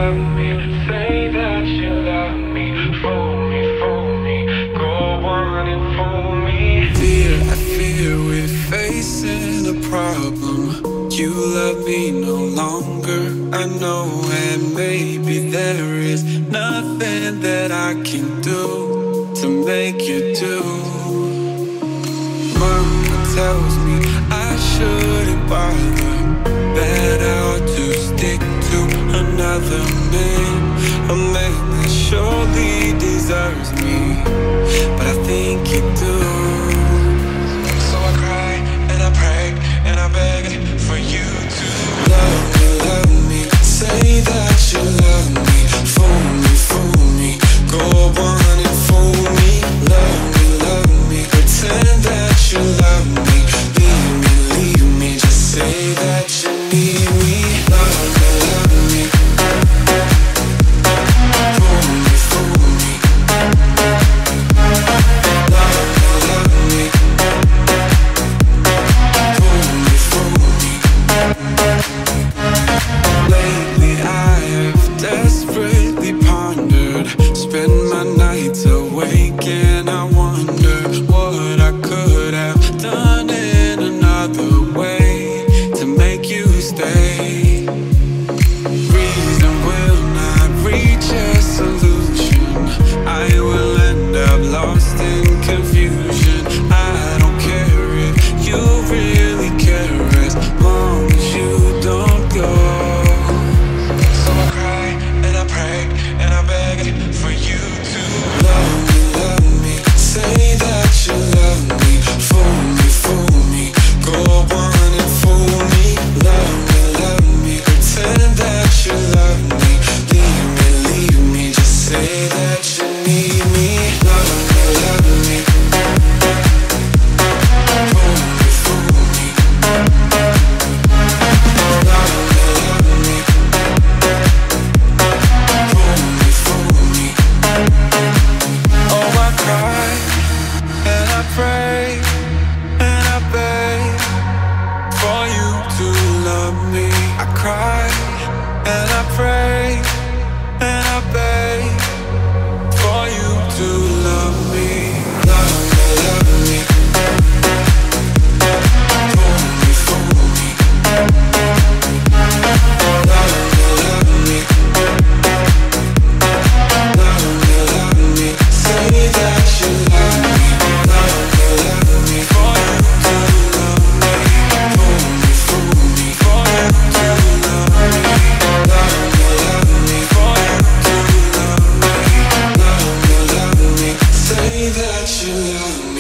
love me. Say that you love me. Fool me, go on and fool me. Dear, I fear we're facing a problem. You love me no longer, I know, and maybe there is nothing that I can do to make you do. Mama tells me I shouldn't bother, that I ought to stick to another man, a man that surely deserves me, but I think you do. So I cry and I pray and I beg for you to love me, say that you love me. Fool me, go on and fool me. Love me, pretend that you love me. Leave me, just say that you need me. Love me, fool me. Love me, fool me. Lately I have desperately pondered, spend my nights awake and I wonder what I could have done in another way to make you stay. Reason will not reach a solution, I will end up lost in confusion. I don't care if you really care, as long as you don't go. So I cry and I pray and I beg for you to love me, say that you love me. Fool me, go on and fool me. Love me, pretend that you love me. Leave me, just say that you need me. Love me, fool me. Love me, fool me. Oh, I cry and I pray and I beg for you to love me. I cry and I pray and I beg for you to love me. Love me, fool me. Love me, say that you love me. Love me, for you to love me. Fool me, for you to love me. Love me, for you to love me. Love me, say that you love me.